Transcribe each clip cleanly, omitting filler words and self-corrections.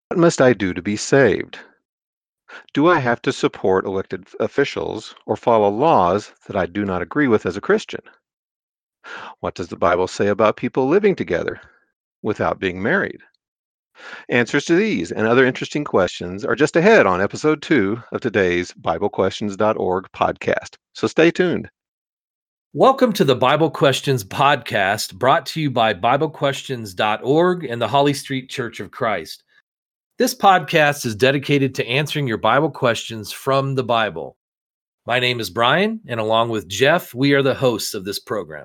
What must I do to be saved? Do I have to support elected officials or follow laws that I do not agree with as a Christian? What does the Bible say about people living together without being married? Answers to these and other interesting questions are just ahead on episode 2 of today's BibleQuestions.org podcast. So stay tuned. Welcome to the Bible Questions podcast, brought to you by BibleQuestions.org and the Holly Street Church of Christ. This podcast is dedicated to answering your Bible questions from the Bible. My name is Brian, and along with Jeff, we are the hosts of this program.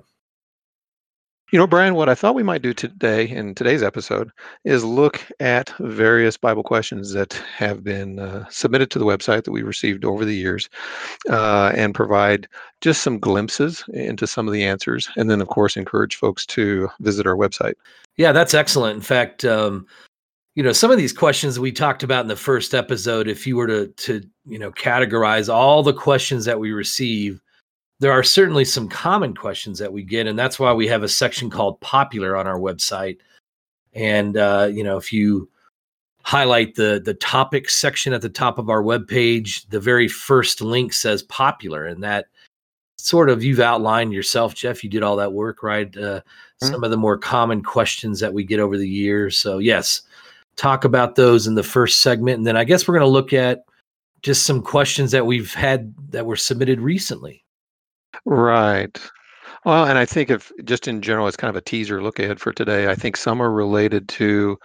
You know, Brian, what I thought we might do today in today's episode is look at various Bible questions that have been submitted to the website that we received over the years and provide just some glimpses into some of the answers. And then, of course, encourage folks to visit our website. Yeah, that's excellent. In fact, some of these questions we talked about in the first episode, if you were to categorize all the questions that we receive, there are certainly some common questions that we get, and that's why we have a section called Popular on our website. And if you highlight the topic section at the top of our webpage, the very first link says Popular, and that sort of, you've outlined yourself, Jeff. You did all that work, right? Some of the more common questions that we get over the years. So yes, talk about those in the first segment, and then I guess we're going to look at just some questions that we've had that were submitted recently. Right. Well, and I think if just in general, it's kind of a teaser look ahead for today. I think some are related to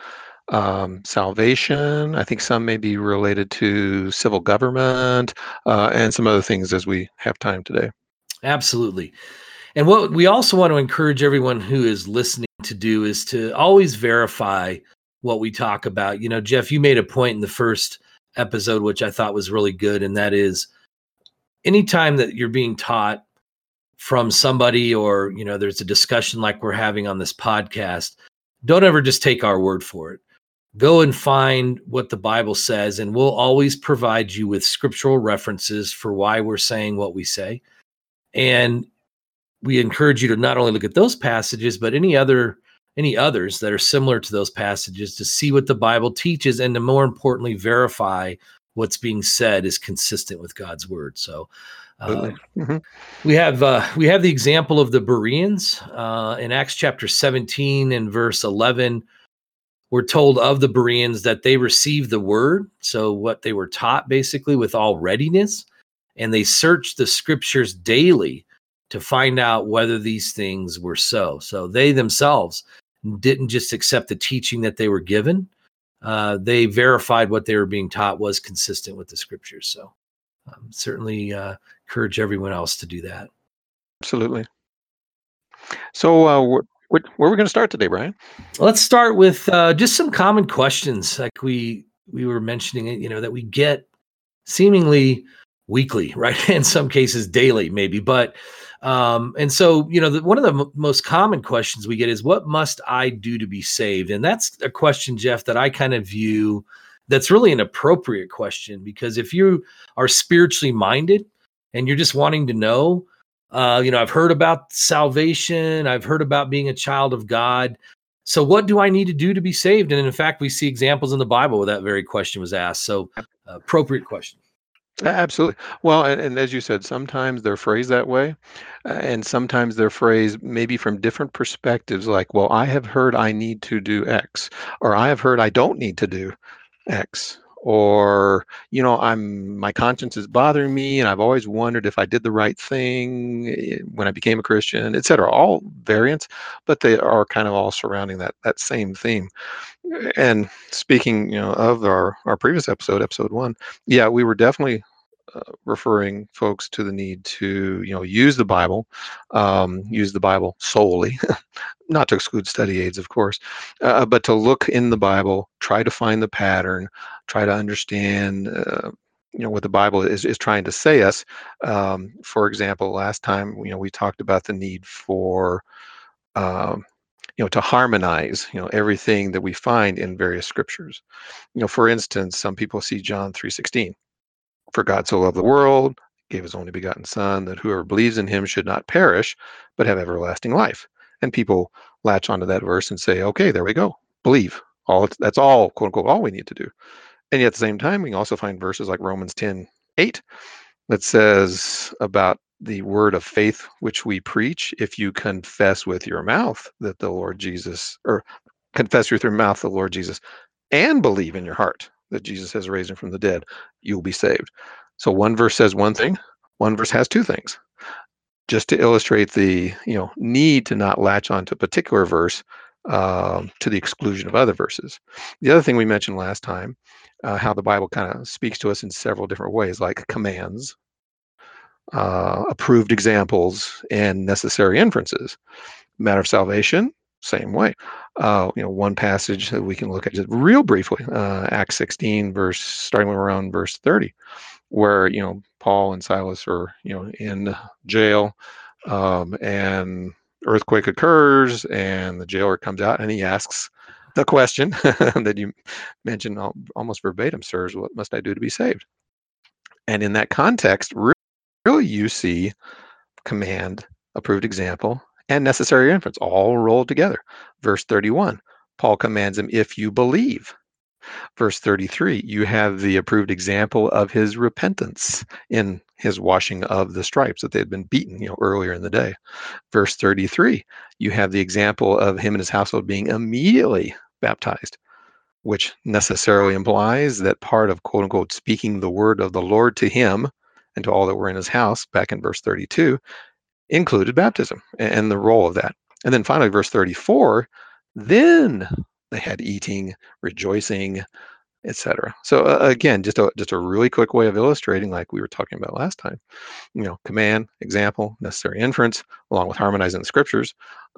salvation. I think some may be related to civil government and some other things as we have time today. Absolutely. And what we also want to encourage everyone who is listening to do is to always verify what we talk about. Jeff, you made a point in the first episode, which I thought was really good. And that is, anytime that you're being taught from somebody, or, there's a discussion like we're having on this podcast, don't ever just take our word for it. Go and find what the Bible says, and we'll always provide you with scriptural references for why we're saying what we say. And we encourage you to not only look at those passages, but any others that are similar to those passages, to see what the Bible teaches, and to, more importantly, verify what's being said is consistent with God's word. So we have the example of the Bereans in Acts chapter 17 and verse 11. We're told of the Bereans that they received the word, so what they were taught basically, with all readiness, and they searched the scriptures daily to find out whether these things were so. So they themselves didn't just accept the teaching that they were given. They verified what they were being taught was consistent with the scriptures. So certainly encourage everyone else to do that. Absolutely. So where are we going to start today, Brian? Let's start with just some common questions, like we were mentioning it, that we get seemingly weekly, right? In some cases daily, maybe. But and so, one of the most common questions we get is, what must I do to be saved? And that's a question, Jeff, that I kind of view that's really an appropriate question, because if you are spiritually minded and you're just wanting to know, I've heard about salvation, I've heard about being a child of God. So what do I need to do to be saved? And in fact, we see examples in the Bible where that very question was asked. So appropriate question. Absolutely. Well, and as you said, sometimes they're phrased that way, and sometimes they're phrased maybe from different perspectives, like, well, I have heard I need to do X, or I have heard I don't need to do X, or, my conscience is bothering me, and I've always wondered if I did the right thing when I became a Christian, et cetera. All variants, but they are kind of all surrounding that same theme. And speaking, of our previous episode 1, yeah, we were definitely referring folks to the need to, use the Bible solely, not to exclude study aids, of course, but to look in the Bible, try to find the pattern, try to understand, what the Bible is trying to say us. For example, last time, we talked about the need for to harmonize, everything that we find in various scriptures. For instance, some people see John 3:16. For God so loved the world, gave his only begotten Son, that whoever believes in him should not perish, but have everlasting life. And people latch onto that verse and say, okay, there we go. Believe. That's all, quote unquote, all we need to do. And yet at the same time, we can also find verses like Romans 10:8 that says about the word of faith which we preach, if you confess with your mouth that the Lord Jesus, or confess with your mouth the Lord Jesus, and believe in your heart that Jesus has raised him from the dead, you'll be saved. So one verse says one thing, one verse has two things, just to illustrate the need to not latch on to a particular verse to the exclusion of other verses. The other thing we mentioned last time, how the Bible kind of speaks to us in several different ways, like commands, approved examples, and necessary inferences. Matter of salvation, same way. One passage that we can look at just real briefly, Acts 16, starting around verse 30, where Paul and Silas are in jail, and earthquake occurs, and the jailer comes out and he asks the question that you mentioned almost verbatim, sirs, what must I do to be saved? And in that context, really you see command, approved example, and necessary inference all rolled together. Verse 31, Paul commands him, if you believe. Verse 33, you have the approved example of his repentance in his washing of the stripes that they had been beaten earlier in the day. Verse 33, you have the example of him and his household being immediately baptized, which necessarily implies that part of, quote unquote, speaking the word of the Lord to him and to all that were in his house, back in verse 32, included baptism and the role of that. And then finally, verse 34, then they had eating, rejoicing, etc. So again, just a really quick way of illustrating, like we were talking about last time. Command, example, necessary inference, along with harmonizing the scriptures,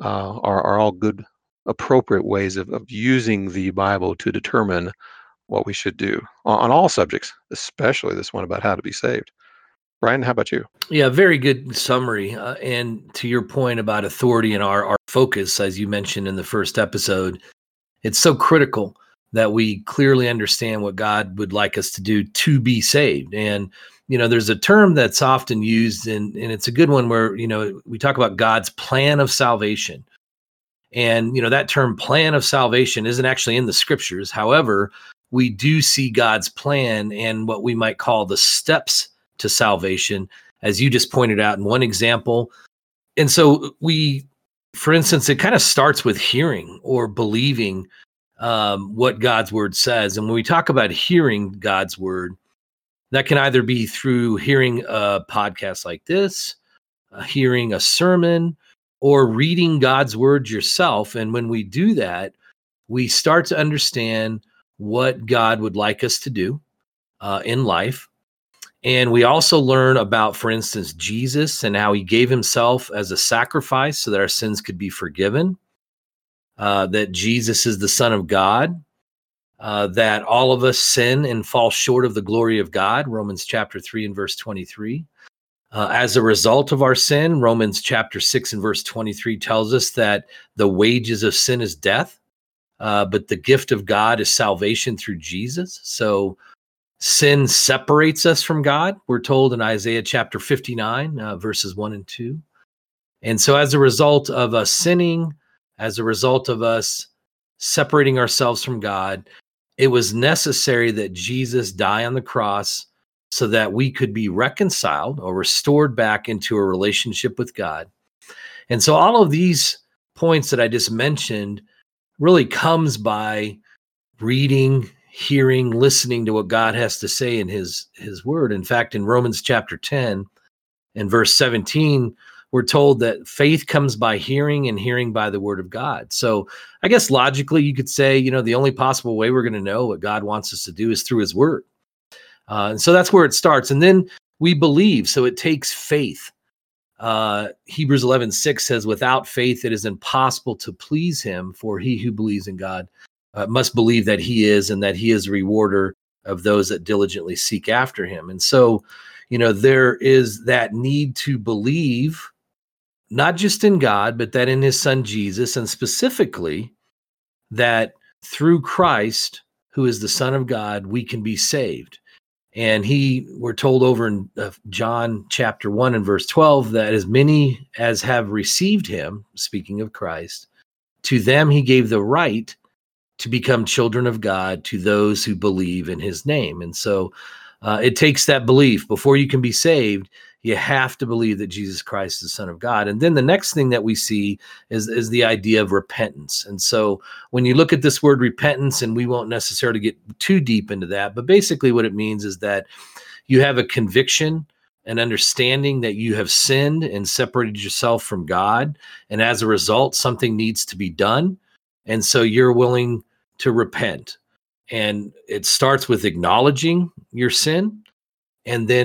are all good, appropriate ways of using the Bible to determine what we should do on all subjects, especially this one about how to be saved. Brian, how about you? Yeah, very good summary. And to your point about authority and our focus, as you mentioned in the first episode, it's so critical that we clearly understand what God would like us to do to be saved. And, there's a term that's often used, and it's a good one where, we talk about God's plan of salvation. And, that term plan of salvation isn't actually in the scriptures. However, we do see God's plan and what we might call the steps to salvation, as you just pointed out in one example. And so for instance, it kind of starts with hearing or believing what God's word says. And when we talk about hearing God's word, that can either be through hearing a podcast like this, hearing a sermon, or reading God's word yourself. And when we do that, we start to understand what God would like us to do in life. And we also learn about, for instance, Jesus and how he gave himself as a sacrifice so that our sins could be forgiven, that Jesus is the Son of God, that all of us sin and fall short of the glory of God, Romans chapter 3 and verse 23. As a result of our sin, Romans chapter 6 and verse 23 tells us that the wages of sin is death, but the gift of God is salvation through Jesus. So sin separates us from God, we're told in Isaiah chapter 59, verses 1 and 2. And so as a result of us sinning, as a result of us separating ourselves from God, it was necessary that Jesus die on the cross so that we could be reconciled or restored back into a relationship with God. And so all of these points that I just mentioned really comes by reading, hearing, listening to what God has to say in his word. In fact, in Romans chapter 10 and verse 17, we're told that faith comes by hearing and hearing by the word of God. So I guess logically you could say, the only possible way we're going to know what God wants us to do is through his word. And so that's where it starts. And then we believe. So it takes faith. Hebrews 11:6 says, without faith, it is impossible to please him, for he who believes in God must believe that he is, and that he is a rewarder of those that diligently seek after him. And so, there is that need to believe, not just in God, but that in his son Jesus, and specifically that through Christ, who is the Son of God, we can be saved. And we're told over in John chapter 1 and verse 12, that as many as have received him, speaking of Christ, to them he gave the right to become children of God to those who believe in his name. And so it takes that belief. Before you can be saved, you have to believe that Jesus Christ is the Son of God. And then the next thing that we see is the idea of repentance. And so when you look at this word repentance, and we won't necessarily get too deep into that, but basically what it means is that you have a conviction, an understanding that you have sinned and separated yourself from God. And as a result, something needs to be done. And so you're willing to repent. And it starts with acknowledging your sin, and then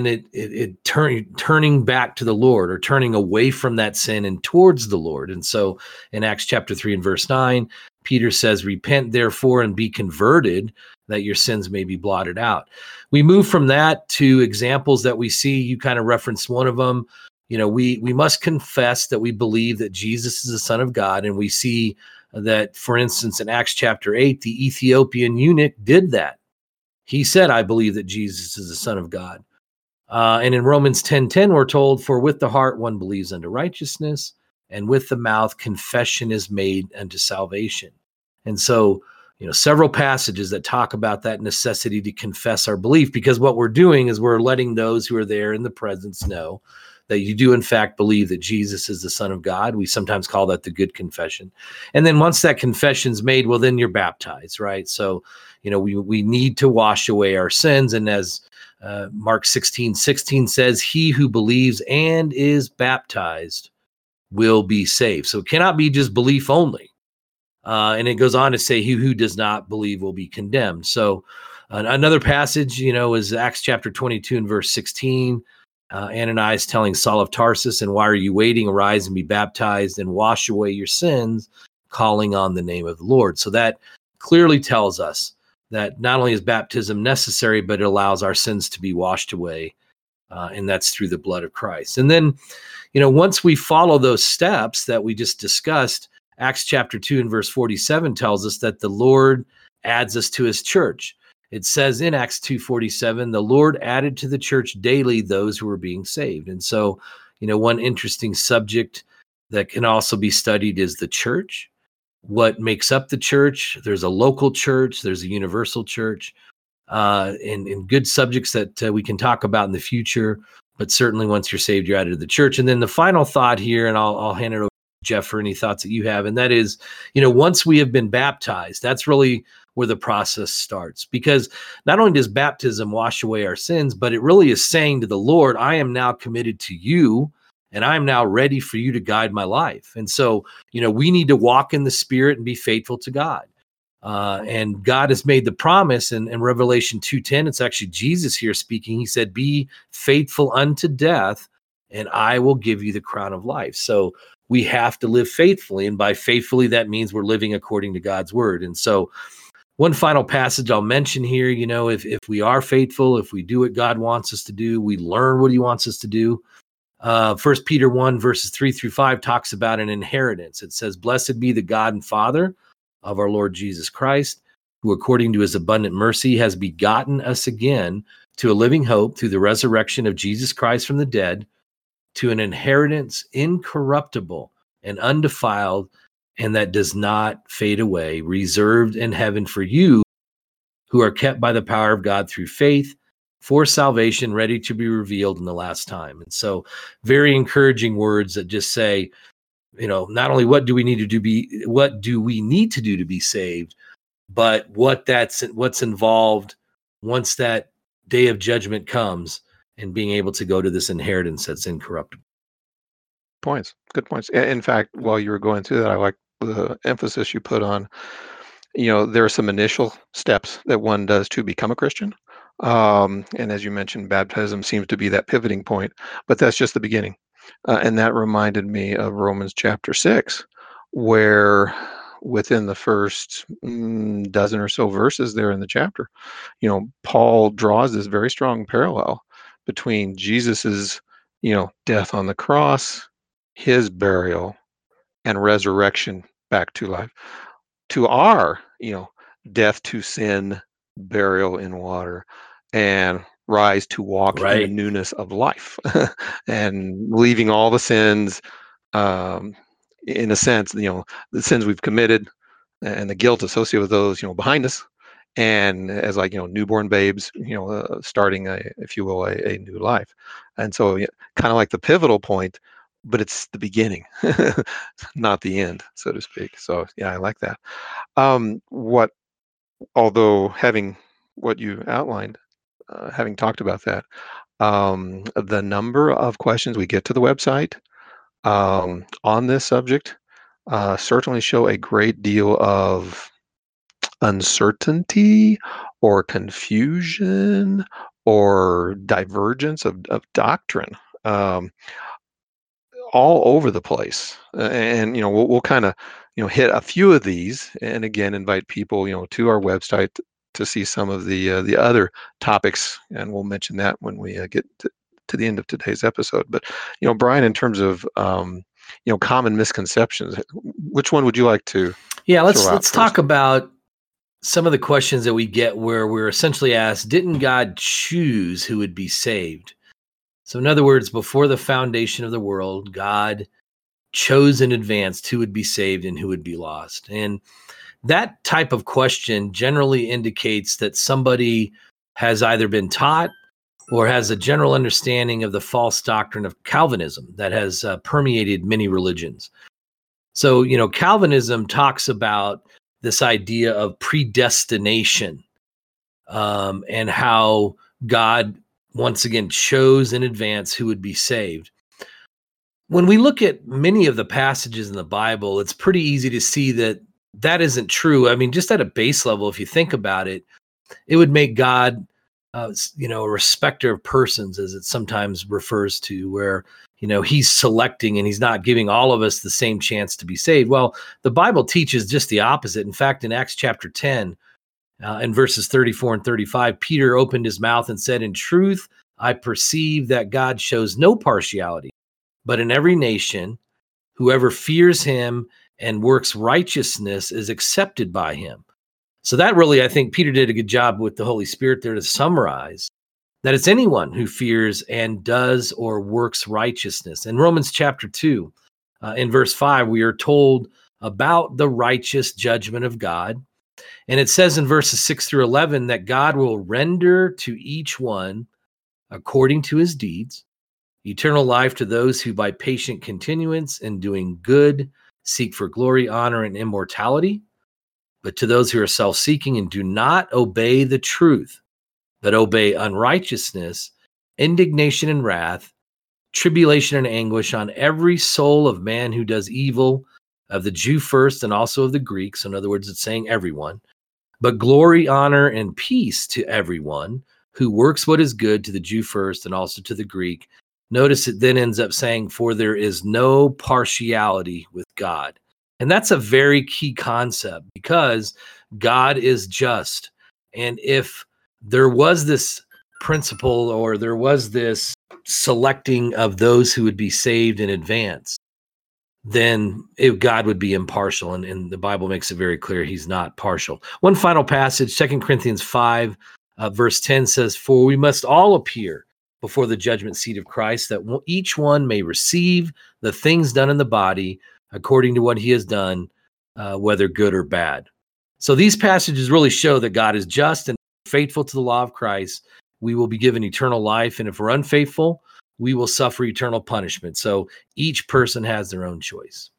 turning back to the Lord, or turning away from that sin and towards the Lord. And so in Acts chapter 3 and verse 9, Peter says, repent therefore and be converted, that your sins may be blotted out. We move from that to examples that we see. You kind of referenced one of them. We must confess that we believe that Jesus is the Son of God. And we see that, for instance, in Acts chapter 8, the Ethiopian eunuch did that. He said, I believe that Jesus is the Son of God. And in Romans 10:10, we're told, for with the heart one believes unto righteousness, and with the mouth confession is made unto salvation. And so, several passages that talk about that necessity to confess our belief, because what we're doing is we're letting those who are there in the presence know that you do in fact believe that Jesus is the Son of God. We sometimes call that the good confession. And then once that confession's made, well, then you're baptized, right? So, we need to wash away our sins. And as Mark 16:16 says, he who believes and is baptized will be saved. So it cannot be just belief only. And it goes on to say, he who does not believe will be condemned. So another passage, is Acts chapter 22 and verse 16. Ananias telling Saul of Tarsus, and why are you waiting? Arise and be baptized and wash away your sins, calling on the name of the Lord. So that clearly tells us that not only is baptism necessary, but it allows our sins to be washed away. And that's through the blood of Christ. And then, once we follow those steps that we just discussed, Acts chapter 2 and verse 47 tells us that the Lord adds us to his church. It says in Acts 2:47, the Lord added to the church daily those who were being saved. And so, one interesting subject that can also be studied is the church. What makes up the church? There's a local church, there's a universal church, and good subjects that we can talk about in the future. But certainly once you're saved, you're added to the church. And then the final thought here, and I'll hand it over to Jeff for any thoughts that you have, and that is, once we have been baptized, that's really where the process starts. Because not only does baptism wash away our sins, but it really is saying to the Lord, I am now committed to you, and I'm now ready for you to guide my life. And so, we need to walk in the Spirit and be faithful to God. And God has made the promise in Revelation 2:10. It's actually Jesus here speaking. He said, be faithful unto death, and I will give you the crown of life. So we have to live faithfully. And by faithfully, that means we're living according to God's word. And so one final passage I'll mention here, if we are faithful, if we do what God wants us to do, we learn what he wants us to do. 1 Peter 1 verses 3-5 talks about an inheritance. It says, blessed be the God and Father of our Lord Jesus Christ, who according to his abundant mercy has begotten us again to a living hope through the resurrection of Jesus Christ from the dead, to an inheritance incorruptible and undefiled, and that does not fade away, reserved in heaven for you, who are kept by the power of God through faith, for salvation, ready to be revealed in the last time. And so very encouraging words that just say, not only what do we need to do to be saved, but what's involved once that day of judgment comes, and being able to go to this inheritance that's incorruptible. Points. Good points. In fact, while you were going through that, I like the emphasis you put on, there are some initial steps that one does to become a Christian. And as you mentioned, baptism seems to be that pivoting point, but that's just the beginning. And that reminded me of Romans chapter 6, where within the first dozen or so verses there in the chapter, Paul draws this very strong parallel between Jesus's, death on the cross, his burial, and resurrection back to life, to our, death to sin, burial in water, and rise to walk in the Right. newness of life, and leaving all the sins, in a sense, the sins we've committed, and the guilt associated with those, behind us, and as like newborn babes, starting a, if you will, a new life. And so, yeah, kind of like the pivotal point, but it's the beginning, not the end, so to speak. So yeah, I like that. What Although having what you outlined, having talked about that, the number of questions we get to the website on this subject certainly show a great deal of uncertainty or confusion or divergence of doctrine, um, all over the place. And we'll kind of hit a few of these, and again invite people to our website to see some of the other topics, and we'll mention that when we get to the end of today's episode. But Brian, in terms of common misconceptions, which one would you like to Yeah, throw out let's talk first? about some of the questions that we get where we're essentially asked, didn't God choose who would be saved? So in other words, before the foundation of the world, God chose in advance who would be saved and who would be lost. And that type of question generally indicates that somebody has either been taught or has a general understanding of the false doctrine of Calvinism that has permeated many religions. So, Calvinism talks about this idea of predestination, and how God once again chose in advance who would be saved. When we look at many of the passages in the Bible, it's pretty easy to see that that isn't true. I mean, just at a base level, if you think about it, it would make God, a respecter of persons, as it sometimes refers to, where he's selecting and he's not giving all of us the same chance to be saved. Well, the Bible teaches just the opposite. In fact, in Acts chapter 10, in verses 34 and 35, Peter opened his mouth and said, "In truth, I perceive that God shows no partiality, but in every nation, whoever fears him and works righteousness is accepted by him." So that really, I think Peter did a good job with the Holy Spirit there to summarize that it's anyone who fears and does or works righteousness. In Romans chapter 2, in verse 5, we are told about the righteous judgment of God. And it says in verses 6 through 11 that God will render to each one according to his deeds, eternal life to those who by patient continuance in doing good seek for glory, honor, and immortality. But to those who are self-seeking and do not obey the truth, but obey unrighteousness, indignation and wrath, tribulation and anguish on every soul of man who does evil, of the Jew first and also of the Greeks. In other words, it's saying everyone. But glory, honor, and peace to everyone who works what is good, to the Jew first and also to the Greek. Notice it then ends up saying, for there is no partiality with God. And that's a very key concept, because God is just. And if there was this principle, or there was this selecting of those who would be saved in advance, then God would be impartial. And the Bible makes it very clear he's not partial. One final passage, 2 Corinthians 5, verse 10 says, "For we must all appear before the judgment seat of Christ, that each one may receive the things done in the body according to what he has done, whether good or bad." So these passages really show that God is just and faithful to the law of Christ. We will be given eternal life. And if we're unfaithful, we will suffer eternal punishment. So each person has their own choice.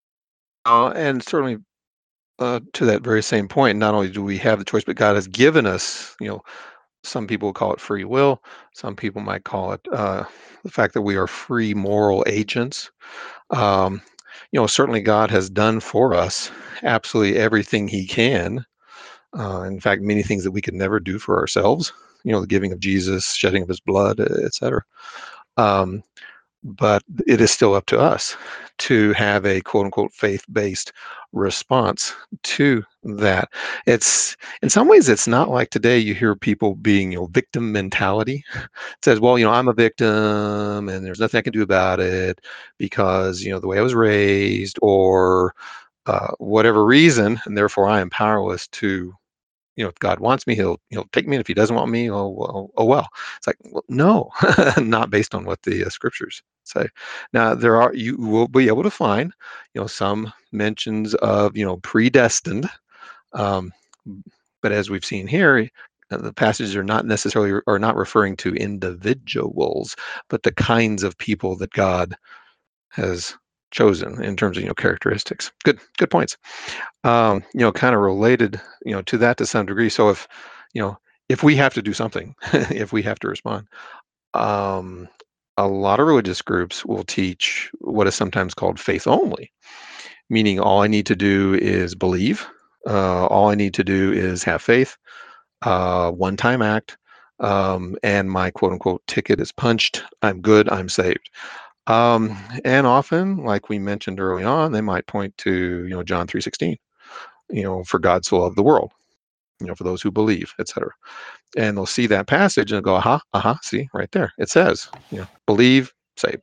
And certainly, to that very same point, not only do we have the choice, but God has given us, some people call it free will. Some people might call it the fact that we are free moral agents. Um, Certainly God has done for us absolutely everything he can. In fact, many things that we could never do for ourselves, the giving of Jesus, shedding of his blood, etc. Um, but it is still up to us to have a quote unquote faith-based response to that. It's in some ways it's not like today you hear people being victim mentality. It says, well, I'm a victim and there's nothing I can do about it because the way I was raised, or whatever reason, and therefore I am powerless to, if God wants me, he'll take me, and if he doesn't want me, oh well. It's like, well, no, not based on what the scriptures say. Now, you will be able to find, some mentions of, predestined, um, but as we've seen here, the passages are not referring to individuals, but the kinds of people that God has chosen in terms of, characteristics. Good points. Kind of related, to that to some degree. So you know, if we have to do something, if we have to respond, um, a lot of religious groups will teach what is sometimes called faith only, meaning all I need to do is believe. All I need to do is have faith, one time act, and my quote unquote ticket is punched. I'm good. I'm saved. And often, like we mentioned early on, they might point to, John 3:16, for God so loved the world, for those who believe, etc. And they'll see that passage and go, see right there. It says, believe, saved.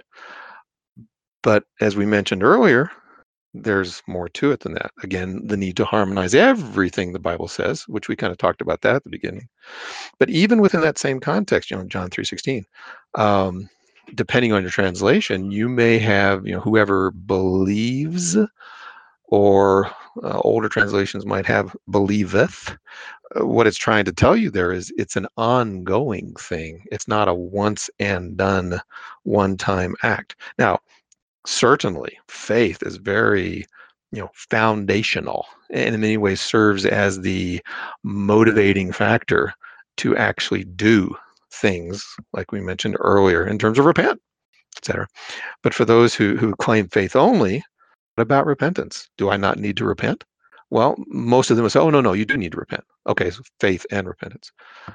But as we mentioned earlier, there's more to it than that. Again, the need to harmonize everything the Bible says, which we kind of talked about that at the beginning. But even within that same context, John 3:16, um, depending on your translation, you may have, whoever believes, or older translations might have believeth. What it's trying to tell you there is it's an ongoing thing. It's not a once and done, one time act. Now, certainly faith is very, foundational, and in many ways serves as the motivating factor to actually do things like we mentioned earlier in terms of repent, etc. But for those who claim faith only, what about repentance? Do I not need to repent? Well, most of them will say, oh, no, no, you do need to repent. Okay, so faith and repentance.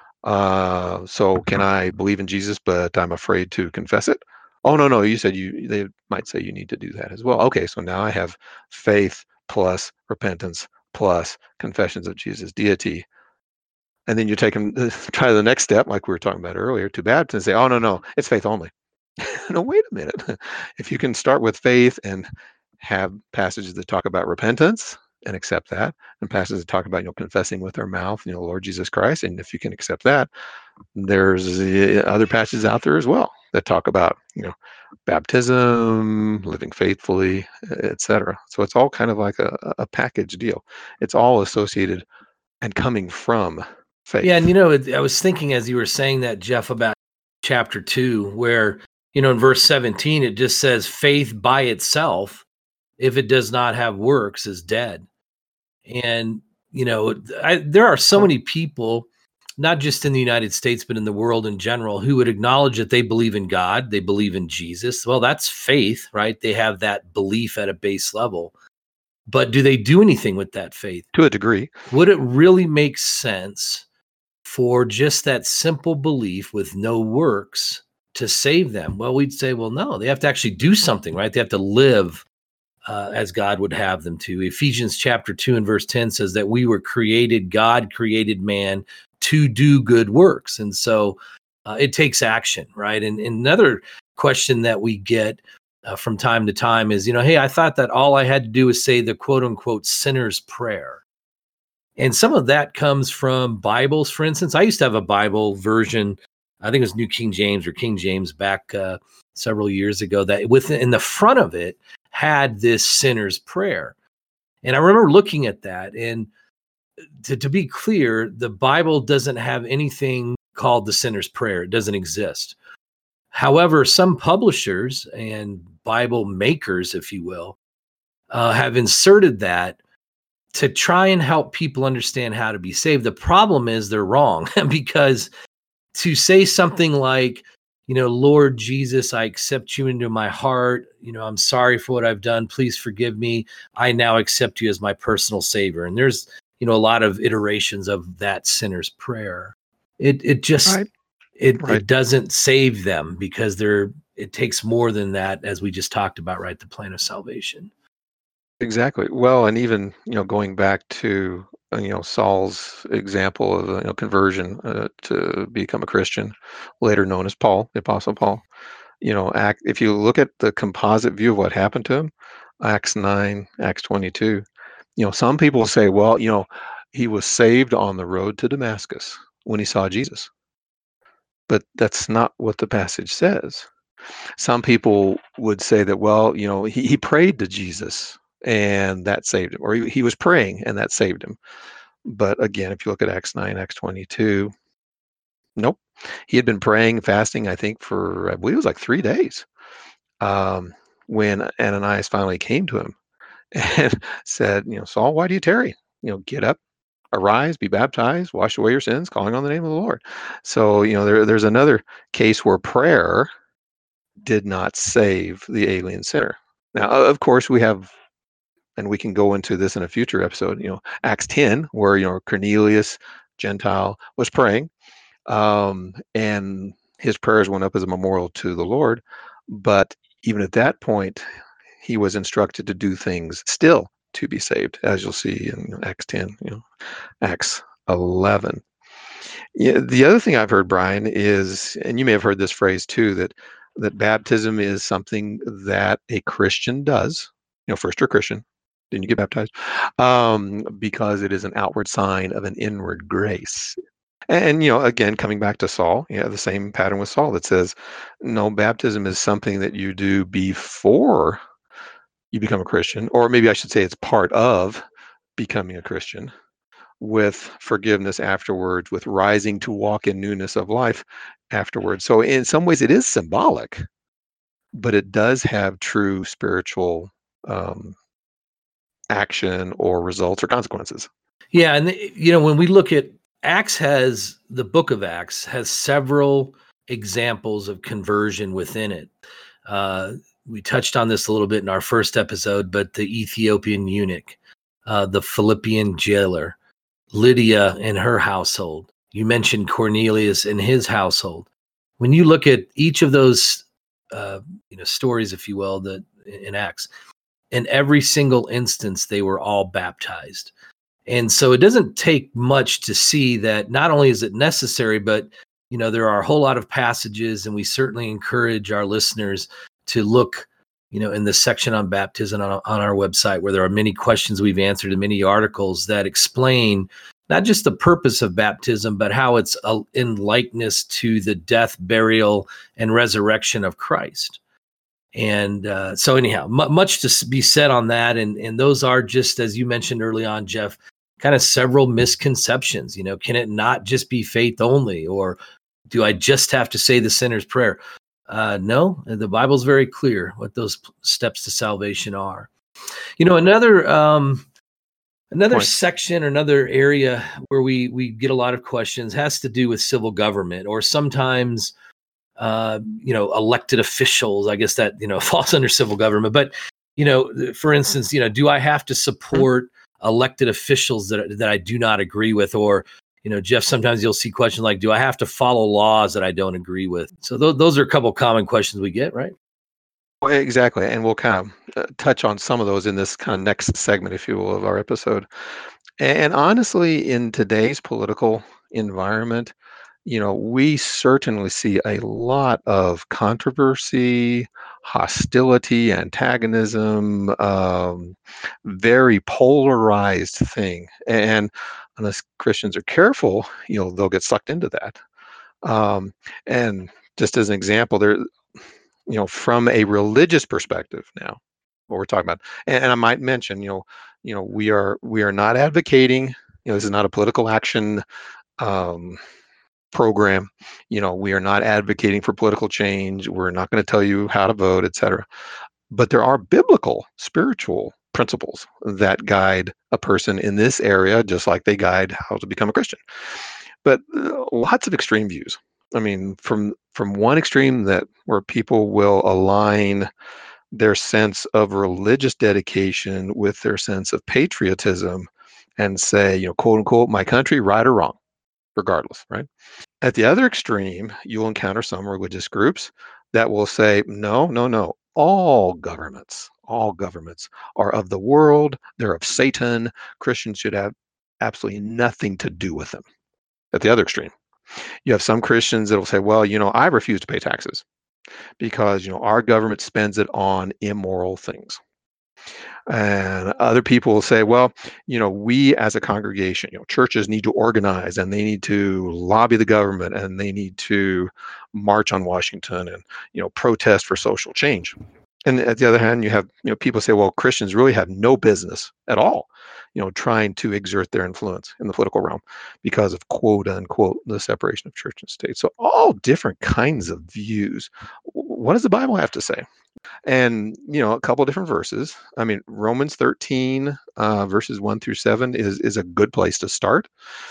So can I believe in Jesus, but I'm afraid to confess it? Oh, no, no, you said they might say you need to do that as well. Okay, so now I have faith plus repentance plus confessions of Jesus' deity. And then you take them, try the next step, like we were talking about earlier, to baptism, and say, oh, no, no, it's faith only. No, wait a minute. If you can start with faith and have passages that talk about repentance and accept that, and passages that talk about, confessing with our mouth, Lord Jesus Christ, and if you can accept that, there's other passages out there as well that talk about, baptism, living faithfully, etc. So it's all kind of like a package deal. It's all associated and coming from Yeah, and faith. I was thinking as you were saying that, Jeff, about chapter 2, where, in verse 17, it just says, faith by itself, if it does not have works, is dead. And, there are so many people, not just in the United States, but in the world in general, who would acknowledge that they believe in God, they believe in Jesus. Well, that's faith, right? They have that belief at a base level. But do they do anything with that faith? To a degree. Would it really make sense for just that simple belief with no works to save them? Well, we'd say, well, no, they have to actually do something, right? They have to live as God would have them to. Ephesians chapter 2 and verse 10 says that we were created, God created man to do good works. And so it takes action, right? And another question that we get from time to time is, hey, I thought that all I had to do was say the quote unquote sinner's prayer. And some of that comes from Bibles. For instance, I used to have a Bible version, I think it was New King James or King James back several years ago, that in the front of it had this sinner's prayer. And I remember looking at that. And to be clear, the Bible doesn't have anything called the sinner's prayer. It doesn't exist. However, some publishers and Bible makers, if you will, have inserted that to try and help people understand how to be saved. The problem is they're wrong, because to say something like, Lord Jesus, I accept you into my heart. I'm sorry for what I've done. Please forgive me. I now accept you as my personal savior. And there's, a lot of iterations of that sinner's prayer. It just, Right. it doesn't save them, because it takes more than that, as we just talked about, right? The plan of salvation. Exactly. Well, and even, going back to, Saul's example of, conversion to become a Christian, later known as Paul, the Apostle Paul, if you look at the composite view of what happened to him, Acts 9, Acts 22, some people say, well, he was saved on the road to Damascus when he saw Jesus. But that's not what the passage says. Some people would say that, well, he prayed to Jesus and that saved him, or he was praying and that saved him. But again, if you look at Acts 9, Acts 22, nope. He had been praying, fasting, I think, for, I believe it was like 3 days, um, when Ananias finally came to him and said, Saul, why do you tarry? Get up, arise, be baptized, wash away your sins, calling on the name of the Lord. So, there's another case where prayer did not save the alien sinner. Now, of course, we have, and we can go into this in a future episode, Acts 10, where, Cornelius, Gentile, was praying, and his prayers went up as a memorial to the Lord. But even at that point, he was instructed to do things still to be saved, as you'll see in Acts 10, Acts 11. Yeah, the other thing I've heard, Brian, is, and you may have heard this phrase too, that baptism is something that a Christian does. First you're a Christian, then you get baptized, because it is an outward sign of an inward grace. And again, coming back to Saul, the same pattern with Saul that says, no, baptism is something that you do before you become a Christian, or maybe I should say it's part of becoming a Christian, with forgiveness afterwards, with rising to walk in newness of life afterwards. So in some ways it is symbolic, but it does have true spiritual um, action or results or consequences. Yeah, and when we look at the book of Acts has several examples of conversion within it. We touched on this a little bit in our first episode, but the Ethiopian eunuch, the Philippian jailer, Lydia and her household. You mentioned Cornelius and his household. When you look at each of those, stories, if you will, that in Acts, in every single instance, they were all baptized. And so it doesn't take much to see that not only is it necessary, but there are a whole lot of passages, and we certainly encourage our listeners to look, in the section on baptism on our website, where there are many questions we've answered and many articles that explain not just the purpose of baptism, but how it's in likeness to the death, burial, and resurrection of Christ. And so anyhow, much to be said on that. And those are just, as you mentioned early on, Jeff, kind of several misconceptions. Can it not just be faith only? Or do I just have to say the sinner's prayer? No, the Bible's very clear what those steps to salvation are. Another Point. section or another area where we get a lot of questions has to do with civil government, or sometimes elected officials. I guess that falls under civil government. But for instance, do I have to support elected officials that I do not agree with? Or Jeff, sometimes you'll see questions like, do I have to follow laws that I don't agree with? So those are a couple of common questions we get, right? Well, exactly, and we'll kind of touch on some of those in this kind of next segment, if you will, of our episode. And honestly, in today's political environment, we certainly see a lot of controversy, hostility, antagonism, very polarized thing. And unless Christians are careful, they'll get sucked into that. And just as an example, from a religious perspective now, what we're talking about, and I might mention, we are not advocating. This is not a political action um, program. We are not advocating for political change. We're not going to tell you how to vote, etc. But there are biblical, spiritual principles that guide a person in this area, just like they guide how to become a Christian. But lots of extreme views. I mean, from one extreme, that where people will align their sense of religious dedication with their sense of patriotism and say, quote unquote, my country, right or wrong, regardless, right? At the other extreme, you'll encounter some religious groups that will say, no, no, no, all governments are of the world, they're of Satan. Christians should have absolutely nothing to do with them. At the other extreme, you have some Christians that will say, well, I refuse to pay taxes because, our government spends it on immoral things. And other people will say, well, we as a congregation, churches need to organize and they need to lobby the government and they need to march on Washington and, protest for social change. And at the other hand, you have, people say, well, Christians really have no business at all, trying to exert their influence in the political realm because of quote unquote the separation of church and state. So all different kinds of views. What does the Bible have to say? And a couple different verses. I mean, Romans 13 verses 1 through 7 is a good place to start.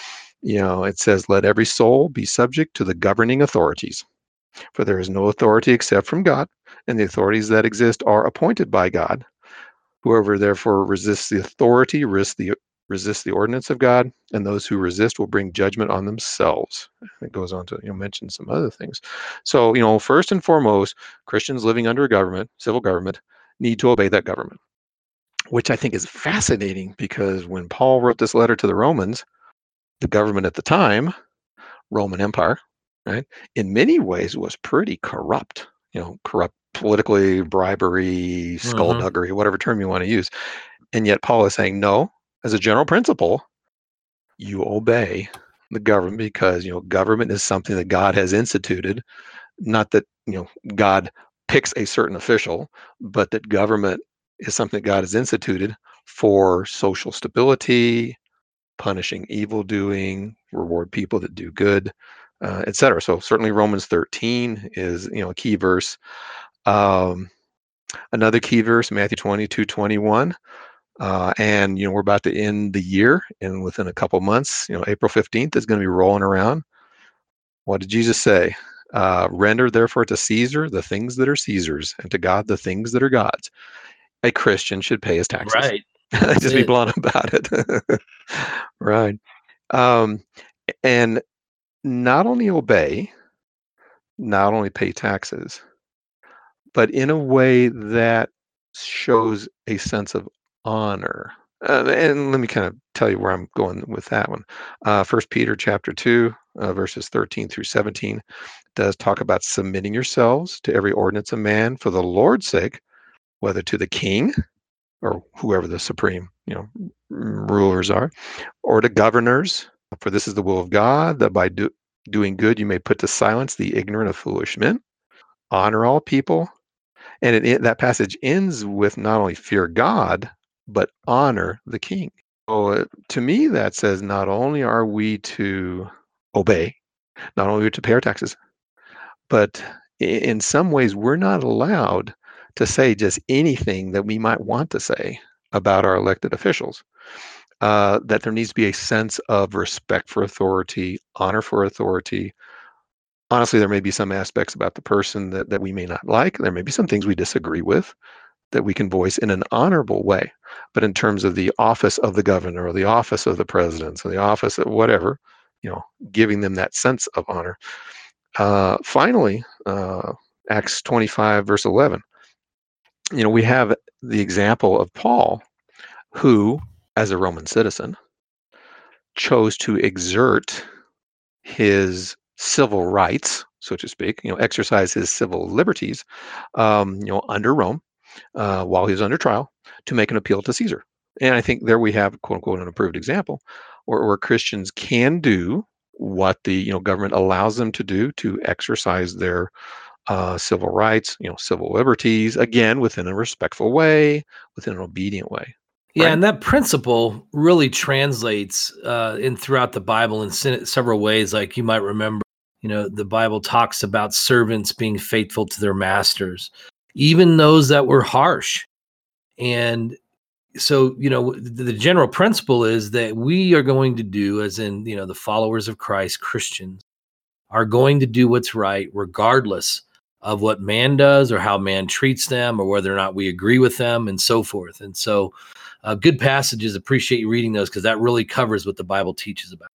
It says, let every soul be subject to the governing authorities, for there is no authority except from God, and the authorities that exist are appointed by God. Whoever therefore resists the authority resists the ordinance of God, and those who resist will bring judgment on themselves. It goes on to mention some other things. So first and foremost, Christians living under a government, civil government, need to obey that government, which I think is fascinating because when Paul wrote this letter to the Romans, the government at the time, Roman Empire, right, in many ways was pretty corrupt. Corrupt politically, bribery, Hmm. skullduggery, whatever term you want to use. And yet Paul is saying, no, as a general principle, you obey the government because, government is something that God has instituted. Not that, God picks a certain official, but that government is something that God has instituted for social stability, punishing evil doing, reward people that do good, etc. So certainly Romans 13 is, a key verse. Um, Another key verse, Matthew 22:21. And we're about to end the year, and within a couple months, April 15th is going to be rolling around. What did Jesus say? Render therefore to Caesar the things that are Caesar's, and to God the things that are God's. A Christian should pay his taxes. Right. That's Just be it. blunt about it. Right. Um, and not only obey, not only pay taxes, but in a way that shows a sense of honor. And let me kind of tell you where I'm going with that one. First Peter chapter 2, verses 13 through 17 does talk about submitting yourselves to every ordinance of man for the Lord's sake, whether to the king or whoever the supreme, rulers are, or to governors. For this is the will of God, that by doing good you may put to silence the ignorant of foolish men. Honor all people. And that passage ends with not only fear God, but honor the king. So to me, that says not only are we to obey, not only are we to pay our taxes, but in some ways, we're not allowed to say just anything that we might want to say about our elected officials. That there needs to be a sense of respect for authority, honor for authority. Honestly, there may be some aspects about the person that we may not like. There may be some things we disagree with that we can voice in an honorable way. But in terms of the office of the governor or the office of the president or the office of whatever, giving them that sense of honor. Finally, Acts 25, verse 11, we have the example of Paul, who, as a Roman citizen, chose to exert his civil rights, so to speak, exercise his civil liberties, under Rome, while he was under trial, to make an appeal to Caesar. And I think there we have, quote unquote, an approved example where Christians can do what the government allows them to do to exercise their civil rights, civil liberties, again within a respectful way, within an obedient way, Yeah, right? and that principle really translates in throughout the Bible in several ways. Like you might remember, the Bible talks about servants being faithful to their masters, even those that were harsh. And so, the general principle is that we are going to do, as in, the followers of Christ, Christians, are going to do what's right, regardless of what man does or how man treats them or whether or not we agree with them and so forth. And so, good passages. Appreciate you reading those because that really covers what the Bible teaches about.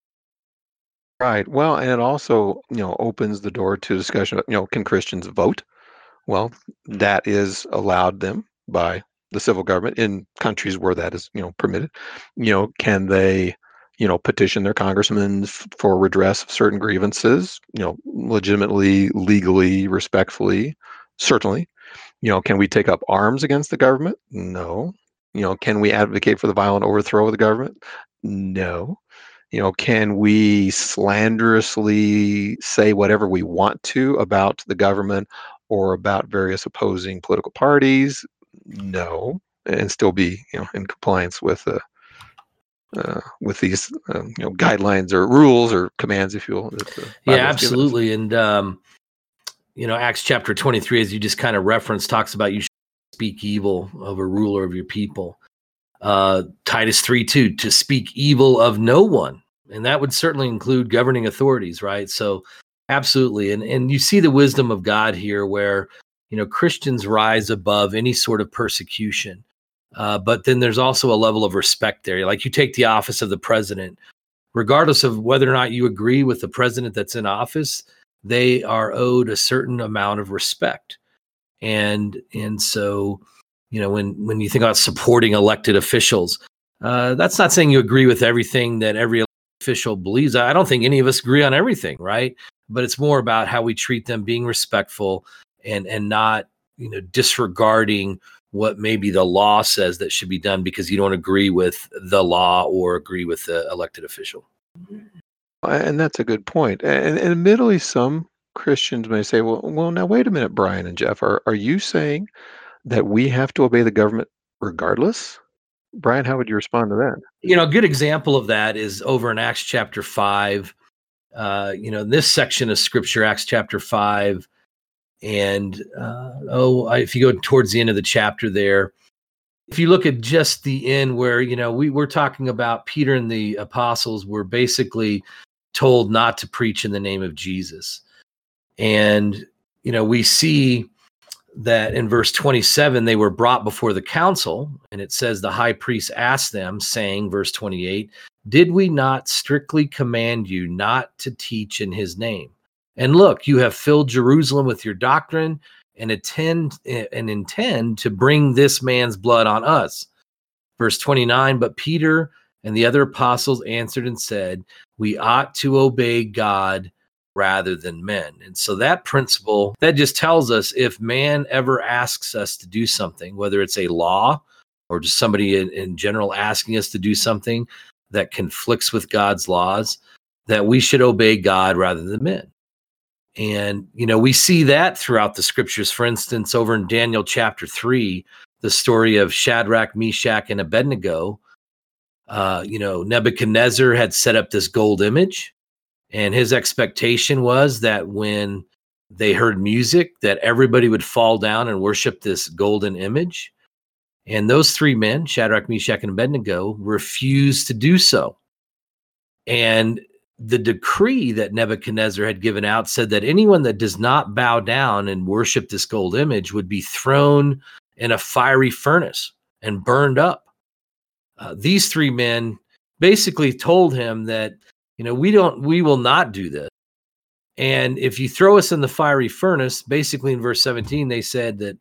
Right. Well, and it also, opens the door to discussion of, can Christians vote? Well, that is allowed them by the civil government in countries where that is, permitted. Can they, petition their congressmen for redress of certain grievances, legitimately, legally, respectfully? Certainly. Can we take up arms against the government? No. Can we advocate for the violent overthrow of the government? No. Can we slanderously say whatever we want to about the government or about various opposing political parties? No, and still be, in compliance with these, guidelines or rules or commands, if you will, that the Yeah, Bible has given us. absolutely. And Acts chapter 23, as you just kind of referenced, talks about you should speak evil of a ruler of your people. Titus 3:2, to speak evil of no one. And that would certainly include governing authorities, right? So absolutely. And you see the wisdom of God here where, Christians rise above any sort of persecution. But then there's also a level of respect there. Like you take the office of the president, regardless of whether or not you agree with the president that's in office, they are owed a certain amount of respect. And so, when you think about supporting elected officials, that's not saying you agree with everything that every official believes. I don't think any of us agree on everything, right? But it's more about how we treat them, being respectful and not, disregarding what maybe the law says that should be done because you don't agree with the law or agree with the elected official. And that's a good point. And admittedly, some Christians may say, well, now wait a minute, Brian and Jeff, are you saying that we have to obey the government regardless? Brian, how would you respond to that? A good example of that is over in Acts chapter 5. This section of scripture, Acts chapter 5, and if you go towards the end of the chapter there, if you look at just the end where, we're talking about Peter and the apostles were basically told not to preach in the name of Jesus. And, we see that in verse 27, they were brought before the council, and it says the high priest asked them, saying, verse 28, did we not strictly command you not to teach in his name? And look, you have filled Jerusalem with your doctrine and intend to bring this man's blood on us. Verse 29, but Peter and the other apostles answered and said, we ought to obey God rather than men. And so that principle, that just tells us if man ever asks us to do something, whether it's a law or just somebody in general asking us to do something that conflicts with God's laws, that we should obey God rather than men. And, we see that throughout the scriptures. For instance, over in Daniel chapter 3, the story of Shadrach, Meshach, and Abednego, Nebuchadnezzar had set up this gold image. And his expectation was that when they heard music, that everybody would fall down and worship this golden image. And those three men, Shadrach, Meshach, and Abednego, refused to do so. And the decree that Nebuchadnezzar had given out said that anyone that does not bow down and worship this gold image would be thrown in a fiery furnace and burned up. These three men basically told him that, we will not do this. And if you throw us in the fiery furnace, basically in verse 17, they said that,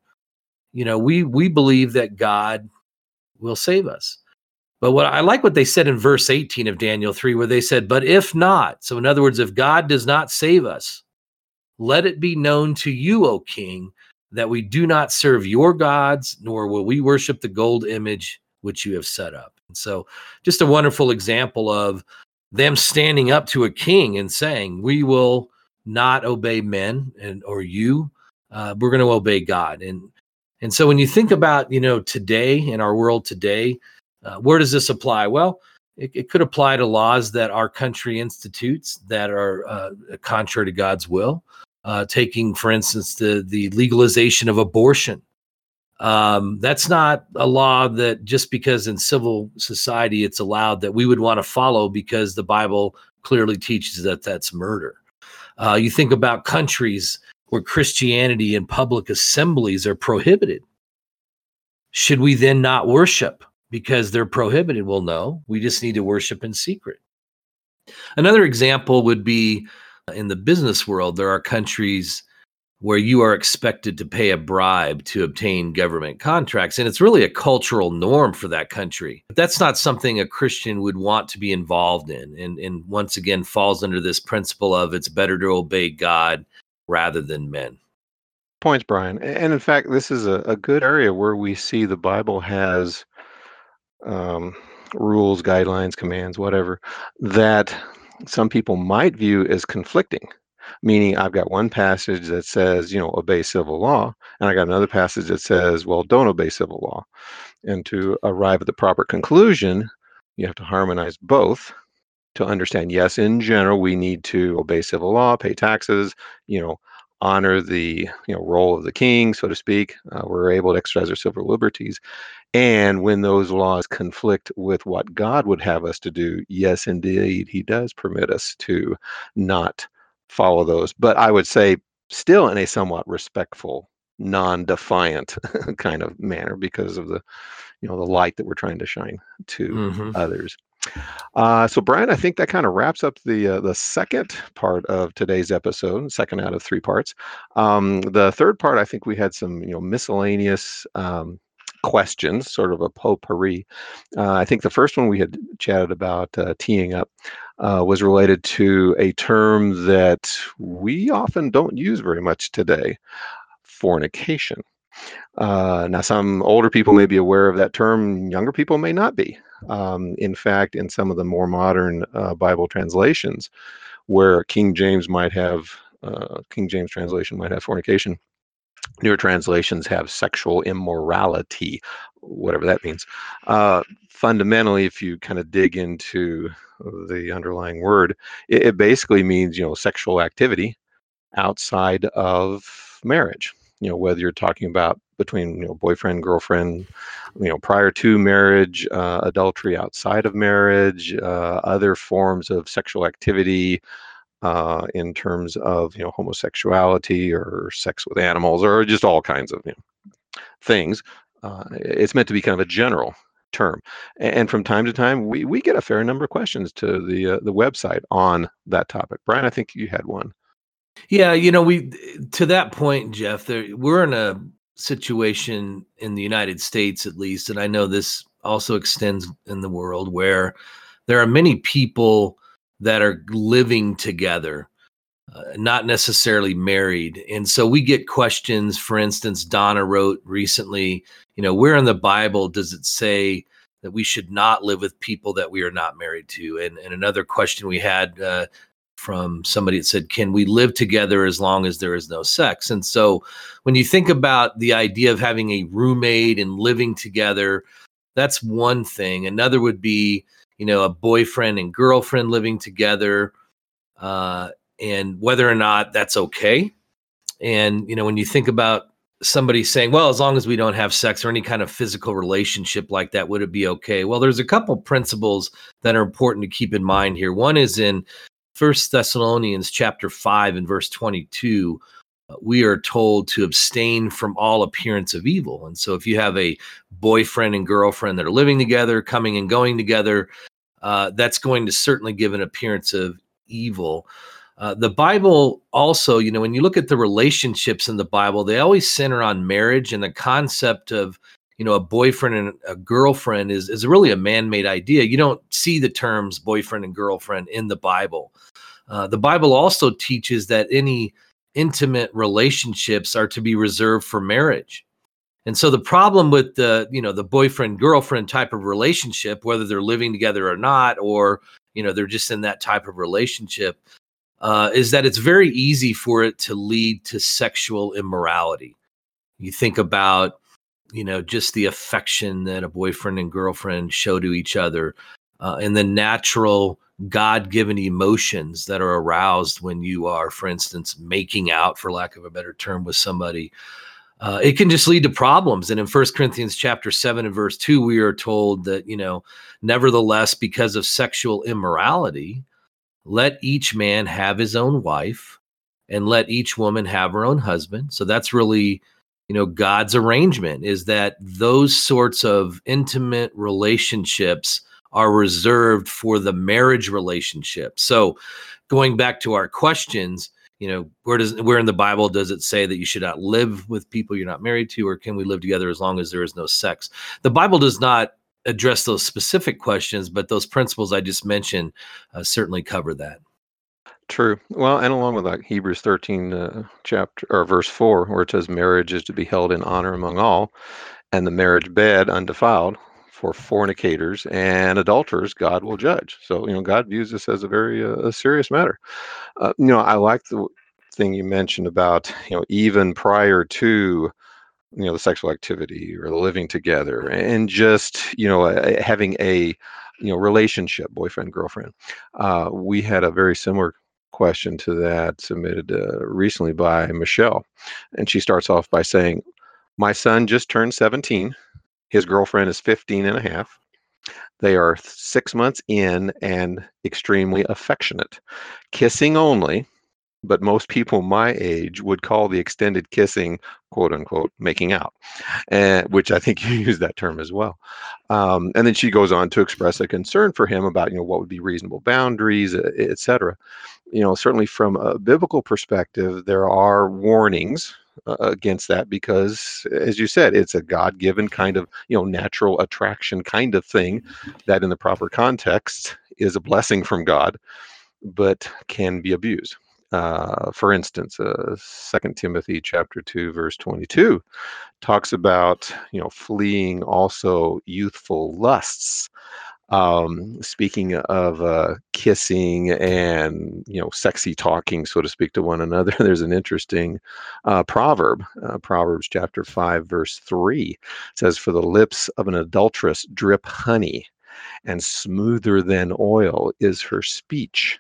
we believe that God will save us. But I like what they said in verse 18 of Daniel 3, where they said, but if not, so in other words, if God does not save us, let it be known to you, O king, that we do not serve your gods, nor will we worship the gold image which you have set up. And so just a wonderful example of them standing up to a king and saying, we will not obey men or you, we're going to obey God. And so when you think about, today in our world today, where does this apply? Well, it could apply to laws that our country institutes that are contrary to God's will. Taking, for instance, the legalization of abortion. That's not a law that just because in civil society it's allowed that we would want to follow because the Bible clearly teaches that that's murder. You think about countries where Christianity and public assemblies are prohibited. Should we then not worship because they're prohibited? Well, no, we just need to worship in secret. Another example would be in the business world. There are countries where you are expected to pay a bribe to obtain government contracts. And it's really a cultural norm for that country. But that's not something a Christian would want to be involved in. And once again, falls under this principle of it's better to obey God rather than men. Points, Brian. And in fact, this is a good area where we see the Bible has um, rules, guidelines, commands, whatever, that some people might view as conflicting. Meaning, I've got one passage that says, obey civil law, and I got another passage that says, well, don't obey civil law. And to arrive at the proper conclusion, you have to harmonize both to understand, yes, in general, we need to obey civil law, pay taxes, you know, honor the role of the king, so to speak. We're able to exercise our civil liberties. And when those laws conflict with what God would have us to do, yes, indeed, He does permit us to not follow those. But I would say still in a somewhat respectful, non-defiant kind of manner because of the light that we're trying to shine to Hmm. others. So Brian, I think that kind of wraps up the second part of today's episode, second out of three parts. The third part, I think we had some miscellaneous questions, sort of a potpourri. I think the first one we had chatted about teeing up was related to a term that we often don't use very much today, fornication. Now, some older people may be aware of that term, younger people may not be. In fact, in some of the more modern Bible translations, where King James translation might have fornication, newer translations have sexual immorality, whatever that means. Fundamentally, if you kind of dig into the underlying word, it basically means sexual activity outside of marriage. Whether you're talking about between boyfriend, girlfriend, prior to marriage, adultery outside of marriage, other forms of sexual activity in terms of homosexuality or sex with animals or just all kinds of things. It's meant to be kind of a general term, and from time to time we get a fair number of questions to the website on that topic. Brian, I think you had one. Yeah, we to that point, Jeff, we're in a situation in the United States, at least, and I know this also extends in the world, where there are many people that are living together, not necessarily married. And so we get questions. For instance, Donna wrote recently, where in the Bible does it say that we should not live with people that we are not married to? And another question we had from somebody that said, can we live together as long as there is no sex? And so when you think about the idea of having a roommate and living together, that's one thing. Another would be, a boyfriend and girlfriend living together, and whether or not that's okay. And, when you think about somebody saying, well, as long as we don't have sex or any kind of physical relationship like that, would it be okay? Well, there's a couple principles that are important to keep in mind here. One is in First Thessalonians chapter 5 and verse 22. We are told to abstain from all appearance of evil. And so if you have a boyfriend and girlfriend that are living together, coming and going together, that's going to certainly give an appearance of evil. The Bible also, when you look at the relationships in the Bible, they always center on marriage, and the concept of, a boyfriend and a girlfriend is really a man-made idea. You don't see the terms boyfriend and girlfriend in the Bible. The Bible also teaches that any intimate relationships are to be reserved for marriage. And so the problem with the boyfriend girlfriend type of relationship, whether they're living together or not, or they're just in that type of relationship, is that it's very easy for it to lead to sexual immorality. You think about just the affection that a boyfriend and girlfriend show to each other, and the natural God-given emotions that are aroused when you are, for instance, making out, for lack of a better term, with somebody. It can just lead to problems. And in 1 Corinthians chapter 7 and verse 2, we are told that, nevertheless, because of sexual immorality, let each man have his own wife, and let each woman have her own husband. So that's really, God's arrangement, is that those sorts of intimate relationships are reserved for the marriage relationship. So going back to our questions, where in the Bible does it say that you should not live with people you're not married to, or can we live together as long as there is no sex? The Bible does not address those specific questions, but those principles I just mentioned certainly cover that. True. Well, and along with that, Hebrews 13 chapter or verse 4, where it says marriage is to be held in honor among all, and the marriage bed undefiled. for fornicators and adulterers, God will judge. So, God views this as a very serious matter. I like the thing you mentioned about, even prior to, the sexual activity or the living together and just, having a, relationship, boyfriend, girlfriend. We had a very similar question to that submitted recently by Michelle. And she starts off by saying, my son just turned 17. His girlfriend is 15 and a half. They are 6 months in and extremely affectionate. Kissing only, but most people my age would call the extended kissing, quote unquote, making out, which I think you use that term as well. And then she goes on to express a concern for him about, what would be reasonable boundaries, et cetera. Certainly from a biblical perspective, there are warnings against that because, as you said, it's a God-given kind of, natural attraction kind of thing that in the proper context is a blessing from God, but can be abused. For instance, 2 Timothy chapter 2, verse 22 talks about, fleeing also youthful lusts. Speaking of kissing and, sexy talking, so to speak, to one another, there's an interesting proverb. Proverbs chapter 5, verse 3 says, for the lips of an adulteress drip honey, and smoother than oil is her speech.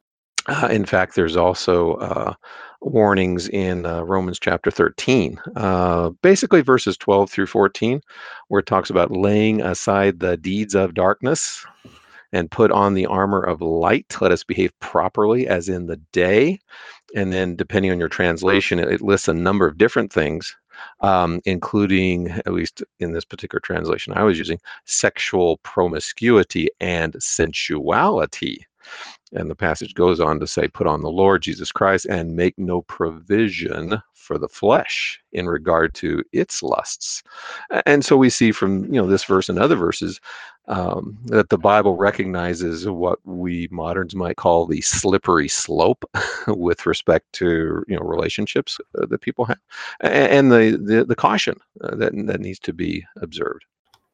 In fact, there's also warnings in Romans chapter 13, basically verses 12 through 14, where it talks about laying aside the deeds of darkness and put on the armor of light. Let us behave properly as in the day. And then, depending on your translation, it lists a number of different things, including, at least in this particular translation I was using, sexual promiscuity and sensuality. And the passage goes on to say, put on the Lord Jesus Christ and make no provision for the flesh in regard to its lusts. And so we see from, this verse and other verses that the Bible recognizes what we moderns might call the slippery slope with respect to, relationships that people have, and the caution that needs to be observed.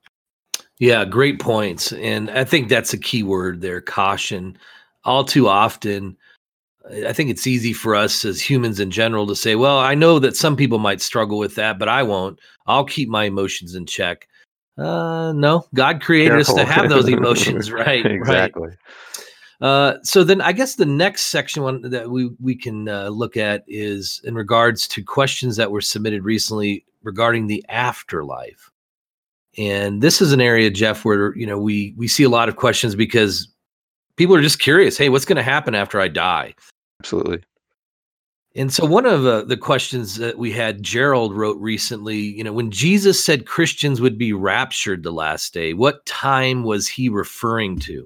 Yeah, great points. And I think that's a key word there, caution. All too often, I think it's easy for us as humans in general to say, well, I know that some people might struggle with that, but I won't. I'll keep my emotions in check. No, God created us to Careful. have those emotions, right? Right. Exactly. So then I guess the next section one that we can look at is in regards to questions that were submitted recently regarding the afterlife. And this is an area, Jeff, where we see a lot of questions because people are just curious. Hey, what's going to happen after I die? Absolutely. And so one of the questions that we had, Gerald wrote recently, when Jesus said Christians would be raptured the last day, what time was he referring to?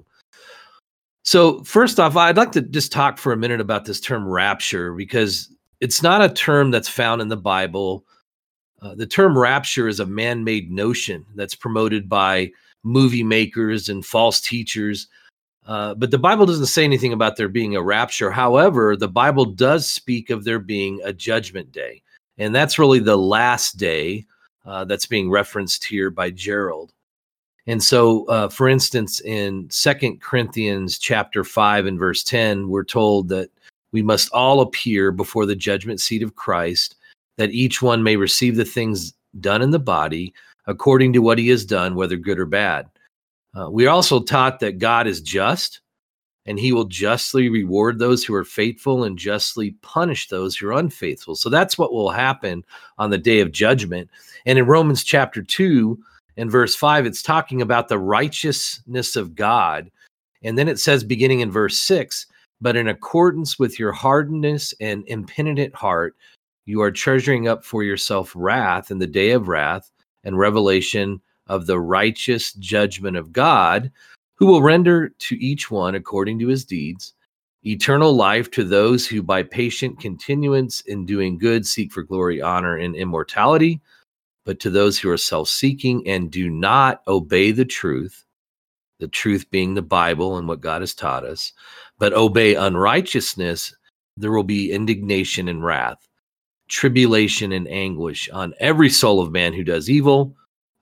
So first off, I'd like to just talk for a minute about this term rapture, because it's not a term that's found in the Bible. The term rapture is a man-made notion that's promoted by movie makers and false teachers. But the Bible doesn't say anything about there being a rapture. However, the Bible does speak of there being a judgment day. And that's really the last day that's being referenced here by Gerald. And so, for instance, in 2 Corinthians chapter 5 and verse 10, we're told that we must all appear before the judgment seat of Christ, that each one may receive the things done in the body according to what he has done, whether good or bad. We are also taught that God is just, and he will justly reward those who are faithful and justly punish those who are unfaithful. So that's what will happen on the day of judgment. And in Romans chapter 2 and verse 5, it's talking about the righteousness of God. And then it says, beginning in verse 6, but in accordance with your hardness and impenitent heart, you are treasuring up for yourself wrath in the day of wrath and revelation of the righteous judgment of God, who will render to each one according to his deeds, eternal life to those who by patient continuance in doing good seek for glory, honor, and immortality, but to those who are self-seeking and do not obey the truth being the Bible and what God has taught us, but obey unrighteousness, there will be indignation and wrath, tribulation and anguish on every soul of man who does evil,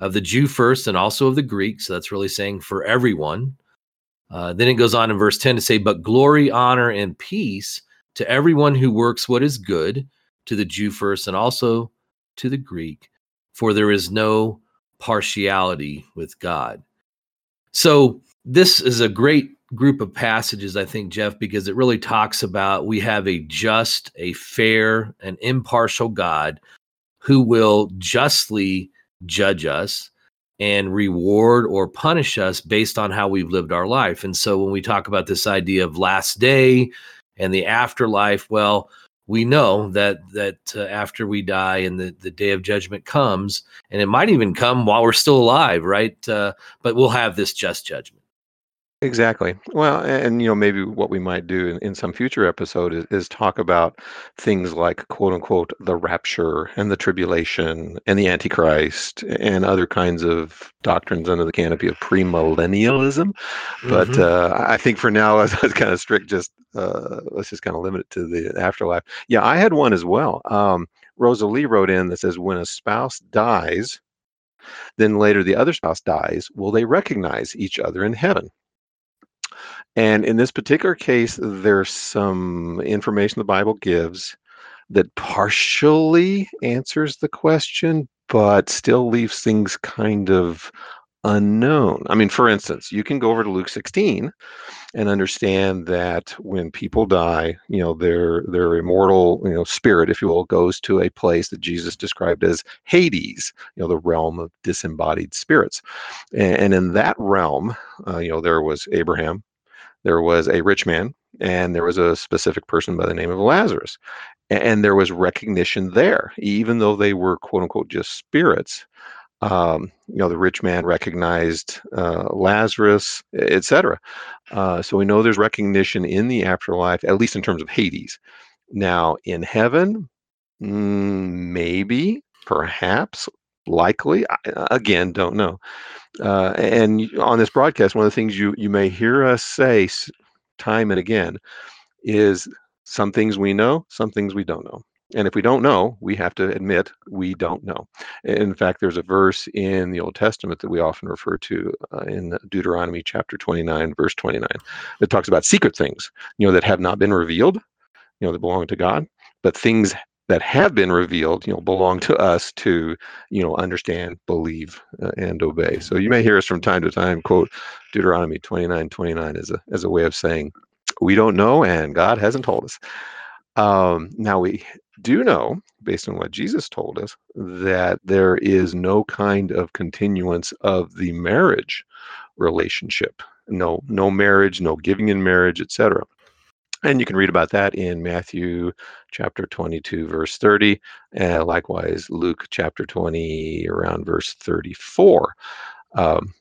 of the Jew first and also of the Greek. So that's really saying for everyone. Then it goes on in verse 10 to say, but glory, honor, and peace to everyone who works what is good, to the Jew first and also to the Greek, for there is no partiality with God. So this is a great group of passages, I think, Jeff, because it really talks about we have a just, a fair, and impartial God who will justly judge us and reward or punish us based on how we've lived our life. And so when we talk about this idea of last day and the afterlife, well, we know that after we die and the day of judgment comes, and it might even come while we're still alive, right? But we'll have this just judgment. Exactly. Well, and maybe what we might do in some future episode is talk about things like quote unquote the rapture and the tribulation and the Antichrist and other kinds of doctrines under the canopy of premillennialism. But I think for now, as I was kind of strict, let's just kind of limit it to the afterlife. Yeah, I had one as well. Rosalie wrote in that says, when a spouse dies, then later the other spouse dies, will they recognize each other in heaven? And in this particular case, there's some information the Bible gives that partially answers the question, but still leaves things kind of unknown. I mean, for instance, you can go over to Luke 16 and understand that when people die, their immortal, spirit, if you will, goes to a place that Jesus described as Hades, the realm of disembodied spirits. And in that realm, there was Abraham, there was a rich man, and there was a specific person by the name of Lazarus. And there was recognition there, even though they were quote unquote just spirits. The rich man recognized Lazarus, etc. So we know there's recognition in the afterlife, at least in terms of Hades. Now, in heaven, maybe, perhaps, likely. Again, don't know. And on this broadcast, one of the things you may hear us say time and again is some things we know, some things we don't know. And if we don't know, we have to admit we don't know. In fact, there's a verse in the Old Testament that we often refer to in Deuteronomy chapter 29, verse 29, that talks about secret things, that have not been revealed, that belong to God, but things that have been revealed, belong to us to, understand, believe, and obey. So you may hear us from time to time quote Deuteronomy 29:29 as a way of saying we don't know and God hasn't told us. Now we do know, based on what Jesus told us, that there is no kind of continuance of the marriage relationship. No marriage, no giving in marriage, etc. And you can read about that in Matthew chapter 22, verse 30, and likewise Luke chapter 20, around verse 34. Um,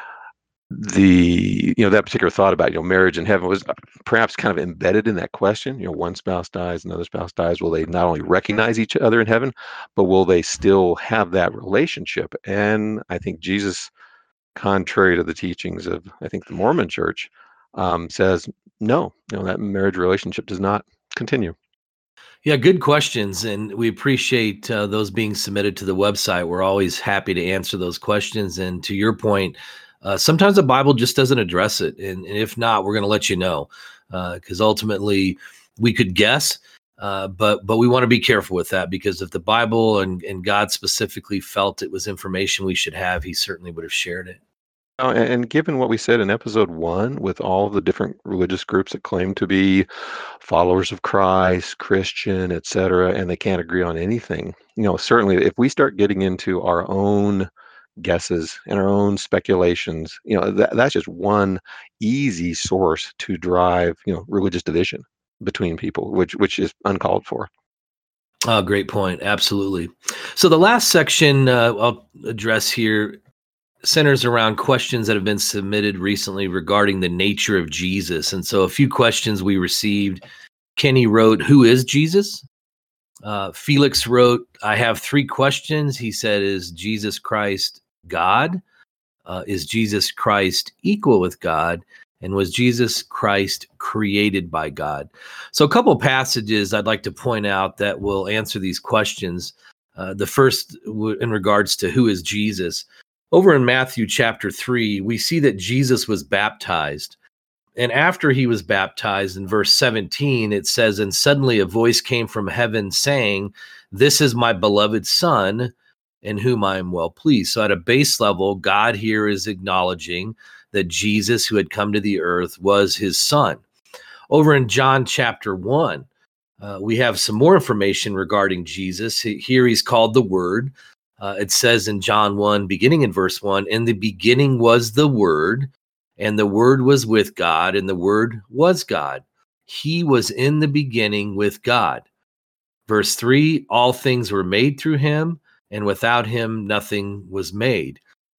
that particular thought about marriage in heaven was perhaps kind of embedded in that question. One spouse dies, another spouse dies. Will they not only recognize each other in heaven, but will they still have that relationship? And I think Jesus, contrary to the teachings of, I think, the Mormon Church, says no. That marriage relationship does not continue. Yeah, good questions. And we appreciate those being submitted to the website. We're always happy to answer those questions. And to your point, sometimes the Bible just doesn't address it. And if not, we're going to let you know, because ultimately we could guess, but we want to be careful with that, because if the Bible and God specifically felt it was information we should have, he certainly would have shared it. And given what we said in episode 1, with all the different religious groups that claim to be followers of Christ, Christian, etc., and they can't agree on anything, certainly if we start getting into our own guesses and our own speculations, that's just one easy source to drive, religious division between people, which is uncalled for. Oh, great point. Absolutely. So the last section I'll address here centers around questions that have been submitted recently regarding the nature of Jesus. And so a few questions we received. Kenny wrote, "Who is Jesus?" Felix wrote, "I have 3 questions." He said, "Is Jesus Christ God? Is Jesus Christ equal with God? And was Jesus Christ created by God?" So a couple of passages I'd like to point out that will answer these questions. The first in regards to who is Jesus. Over in Matthew chapter 3, we see that Jesus was baptized. And after he was baptized, in verse 17, it says, "And suddenly a voice came from heaven saying, 'This is my beloved Son, in whom I am well pleased.'" So at a base level, God here is acknowledging that Jesus, who had come to the earth, was his son. Over in John chapter 1, we have some more information regarding Jesus. Here he's called the Word. It says in John 1, beginning in verse 1, "In the beginning was the Word, and the Word was with God, and the Word was God. He was in the beginning with God." Verse 3, "All things were made through him, and without him nothing was made."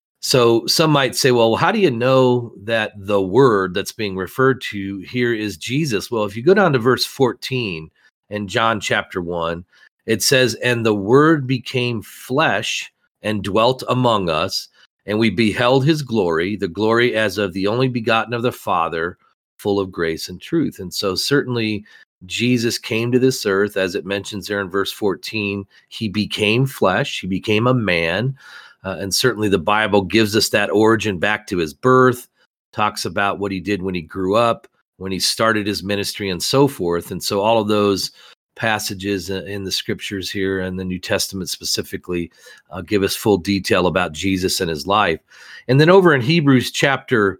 So some might say, well, how do you know that the Word that's being referred to here is Jesus? Well, if you go down to verse 14 in John chapter 1, it says, "And the Word became flesh and dwelt among us, and we beheld his glory, the glory as of the only begotten of the Father, full of grace and truth." And so certainly Jesus came to this earth, as it mentions there in verse 14. He became flesh, he became a man. And certainly the Bible gives us that origin back to his birth, talks about what he did when he grew up, when he started his ministry, and so forth. And so all of those passages in the scriptures here and the New Testament specifically give us full detail about Jesus and his life. And then over in Hebrews chapter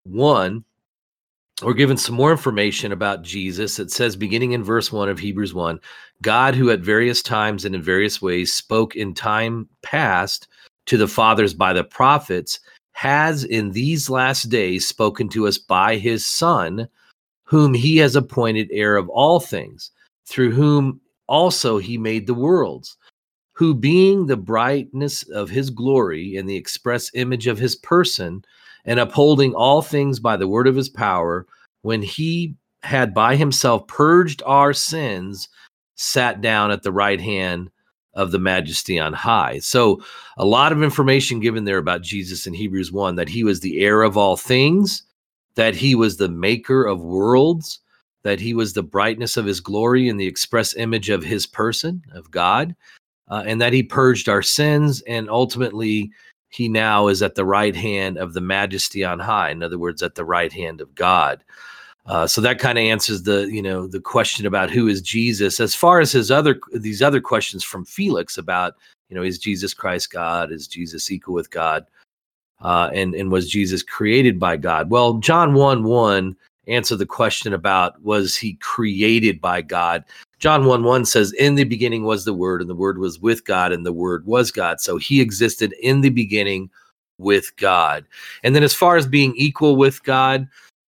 1, we're given some more information about Jesus. It says, beginning in verse 1 of Hebrews 1, "God, who at various times and in various ways spoke in time past to the fathers by the prophets, has in these last days spoken to us by his Son, whom he has appointed heir of all things, through whom also he made the worlds, who being the brightness of his glory and the express image of his person, and upholding all things by the word of his power, when he had by himself purged our sins, sat down at the right hand of the majesty on high." So a lot of information given there about Jesus in Hebrews 1, that he was the heir of all things, that he was the maker of worlds, that he was the brightness of his glory and the express image of his person, of God, and that he purged our sins. And ultimately, he now is at the right hand of the majesty on high. In other words, at the right hand of God. So that kind of answers the question about who is Jesus. As far as these other questions from Felix about, is Jesus Christ God? Is Jesus equal with God? And was Jesus created by God? Well, John 1:1 answered the question about, was he created by God? John 1:1 says, "In the beginning was the Word, and the Word was with God, and the Word was God." So he existed in the beginning with God. And then as far as being equal with God,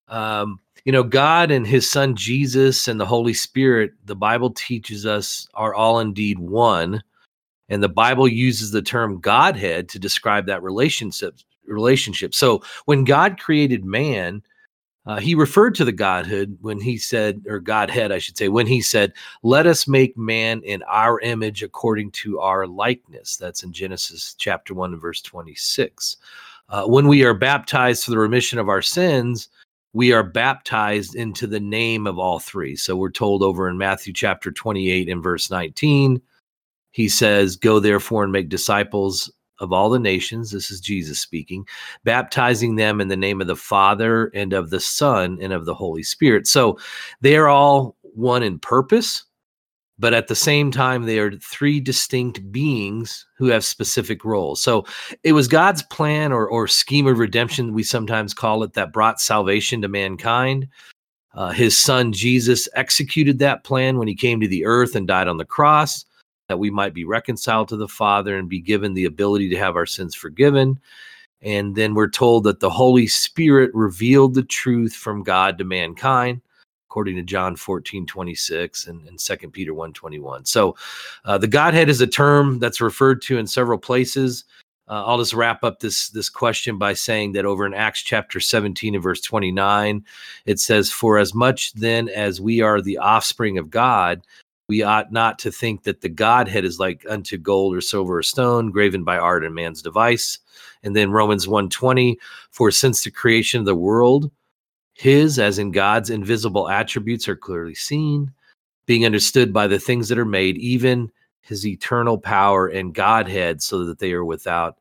God and his son Jesus and the Holy Spirit, the Bible teaches us, are all indeed one. And the Bible uses the term Godhead to describe that relationship. So when God created man, he referred to the Godhead when he said, or Godhead, I should say, when he said, "Let us make man in our image according to our likeness." That's in Genesis chapter 1 and verse 26. When we are baptized for the remission of our sins, we are baptized into the name of all three. So we're told over in Matthew chapter 28 and verse 19, he says, "Go therefore and make disciples of all the nations." This is Jesus speaking, "baptizing them in the name of the Father and of the Son and of the Holy Spirit." So they are all one in purpose, but at the same time, they are three distinct beings who have specific roles. So it was God's plan or scheme of redemption, we sometimes call it, that brought salvation to mankind. His son Jesus executed that plan when he came to the earth and died on the cross, that we might be reconciled to the Father and be given the ability to have our sins forgiven. And then we're told that the Holy Spirit revealed the truth from God to mankind, according to John 14:26 and 2 Peter 1:21. So the Godhead is a term that's referred to in several places. I'll just wrap up this question by saying that over in Acts chapter 17 and verse 29, it says, "For as much then as we are the offspring of God, we ought not to think that the Godhead is like unto gold or silver or stone, graven by art and man's device." And then Romans 1:20, "For since the creation of the world, his, as in God's, invisible attributes are clearly seen, being understood by the things that are made, even his eternal power and Godhead, so that they are without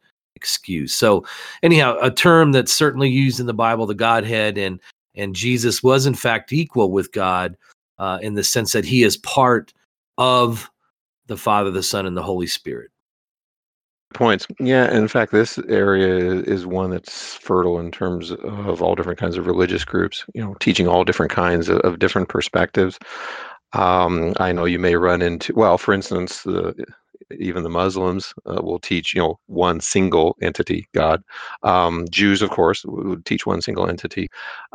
excuse. So anyhow, a term that's certainly used in the Bible, the Godhead, and Jesus was in fact equal with God in the sense that he is part of the Father, the Son, and the Holy Spirit. Points. Yeah, and in fact, this area is one that's fertile in terms of all different kinds of religious groups, teaching all different kinds of different perspectives. I know you may run into, well, for instance, even the Muslims will teach, one single entity, God. Jews, of course, would teach one single entity.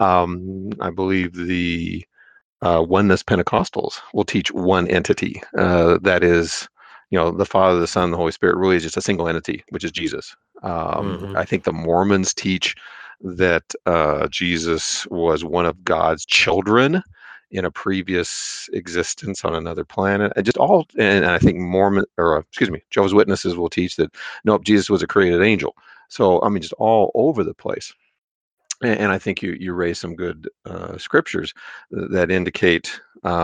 I believe the oneness Pentecostals will teach one entity. That is, the Father, the Son, the Holy Spirit really is just a single entity, which is Jesus. Mhm. I think the Mormons teach that Jesus was one of God's children in a previous existence on another planet. And I think Jehovah's Witnesses will teach that nope, Jesus was a created angel. So I mean, just all over the place. And I think you raise some good scriptures that indicate,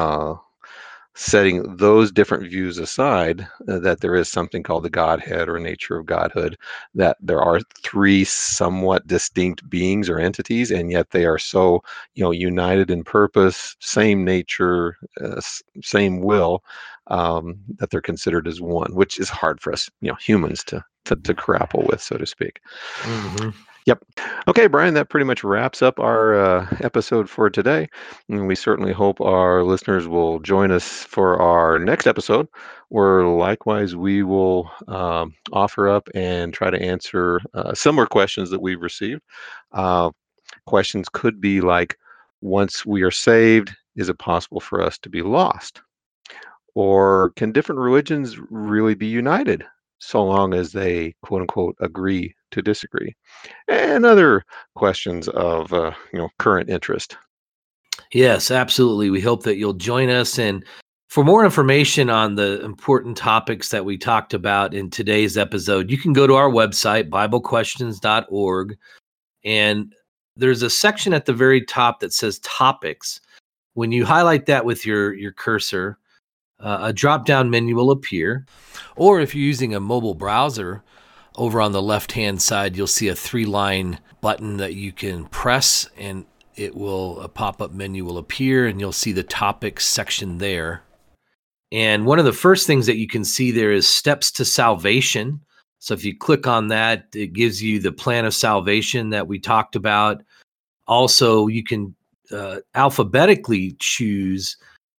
setting those different views aside, that there is something called the Godhead or nature of Godhood, that there are three somewhat distinct beings or entities, and yet they are so, united in purpose, same nature, same will, that they're considered as one, which is hard for us, humans to grapple with, so to speak. Mhm. Yep. Okay, Brian, that pretty much wraps up our episode for today. And we certainly hope our listeners will join us for our next episode, where likewise we will offer up and try to answer similar questions that we've received. Uh, Questions could be like, once we are saved, is it possible for us to be lost? Or can different religions really be united so long as they, quote unquote, agree to disagree? And other questions of current interest. Yes, absolutely. We hope that you'll join us. And for more information on the important topics that we talked about in today's episode, you can go to our website, BibleQuestions.org. And there's a section at the very top that says topics. When you highlight that with your cursor, a drop down menu will appear. Or if you're using a mobile browser, over on the left hand side, you'll see a 3-line button that you can press, and a pop up menu will appear, and you'll see the topics section there. And one of the first things that you can see there is steps to salvation. So if you click on that, it gives you the plan of salvation that we talked about. Also, you can alphabetically choose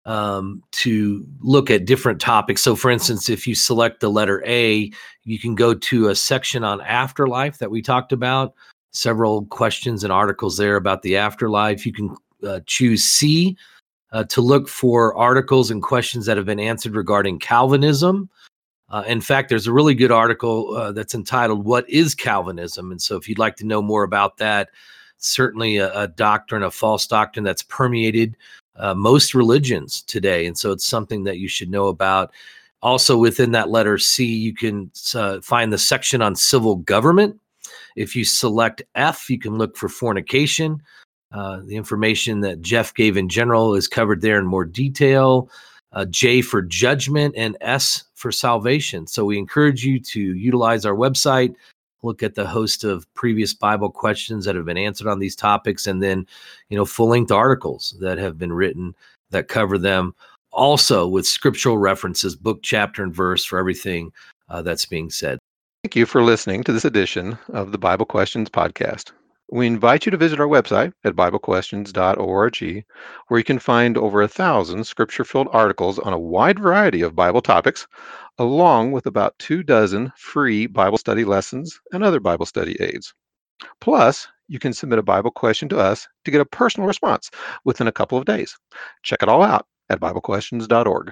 to look at different topics. So, for instance, if you select the letter A, you can go to a section on afterlife that we talked about, several questions and articles there about the afterlife. You can choose C to look for articles and questions that have been answered regarding Calvinism. In fact, there's a really good article that's entitled, "What is Calvinism?" And so if you'd like to know more about that, certainly a doctrine, a false doctrine that's permeated most religions today. And so it's something that you should know about. Also, within that letter C, you can find the section on civil government. If you select F, you can look for fornication. The information that Jeff gave in general is covered there in more detail. J for judgment, and S for salvation. So we encourage you to utilize our website, look at the host of previous Bible questions that have been answered on these topics, and then, full-length articles that have been written that cover them. Also with scriptural references, book, chapter, and verse for everything that's being said. Thank you for listening to this edition of the Bible Questions podcast. We invite you to visit our website at BibleQuestions.org, where you can find over 1,000 scripture-filled articles on a wide variety of Bible topics, along with about 24 free Bible study lessons and other Bible study aids. Plus, you can submit a Bible question to us to get a personal response within a couple of days. Check it all out at BibleQuestions.org.